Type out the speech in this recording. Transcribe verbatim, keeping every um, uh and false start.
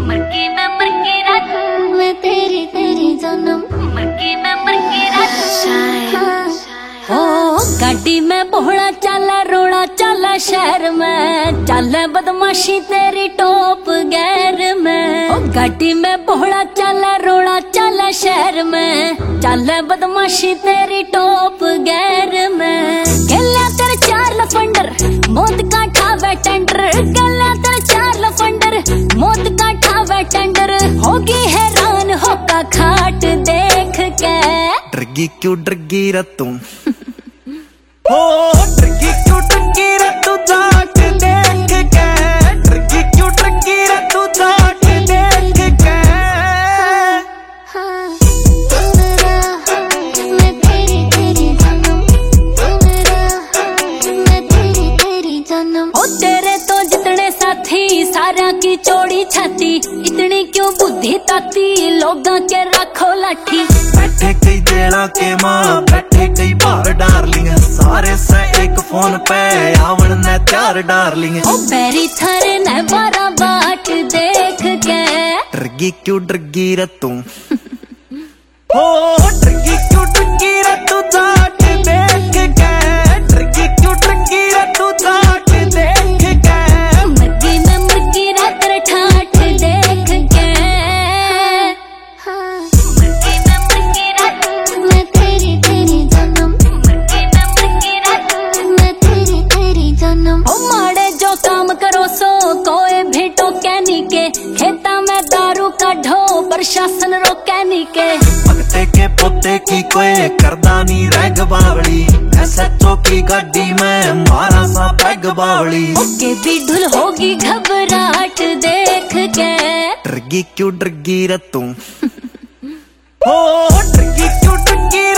मरकी मैं मरकी रात मैं तेरी तेरी जन्म मरकी मैं मरकी रात ओ गाड़ी में बोहड़ा चला रोड़ा चला शहर में चले बदमाशी तेरी टॉप गैर में। ओ गाड़ी में बोहड़ा चला रोड़ा चला शहर में चले बदमाशी तेरी टॉप गैर में। गल्या तेरे चार लफंडर मौत का ठावे टेंडर गल्या तेरे चार लफंडर मौत का ठावे टेंडर होगी हैरान होका खाट देख के। डरगी क्यों डरगी रे तुम ओ डरगी क्यों डरगी रे तू जाट देख के। डरगी क्यों डरगी रे तू जाट देख के। मैं तेरी तेरी जन्म मैं तेरी तेरी जन्म। ओ तेरे तो जितने साथी सारा की चौड़ी छाती इतनी क्यों बुद्धि ताती लोगा के रखो लाठी। बैठे कई जेला के माँ बैठे कई बार डार्लिंग सारे से एक फोन पे आवन ने चार डार्लिंग। ओ बैरी थारे ने बारा बाट देख के। डरगी क्यों डरगी रे तुम ओ डरगी क्यों डरगी रे तू जाट देख के। डरगी क्यों डरगी रे तू जाट देख के। मरगी में मरगी रात तेरे ठाठ देख के। मरकी मैं मरकी रात मैं तेरी तेरी जन्म मरकी मैं मरकी रात मैं तेरी तेरी जन्म। ओ माड़े जो काम करो सो कोई भी टोके नी के खेता में दारू काढ़ो प्रशासन रोके नी के। भगते के पोते की कोई करदा नी रैग बावली एसएचओ की गाड़ी में मारा सा पैग बावली। ओके भी ढुल होगी घबराहट देख के। डरगी क्यों डरगी रे तुम ओ डरगी क्यों डरगी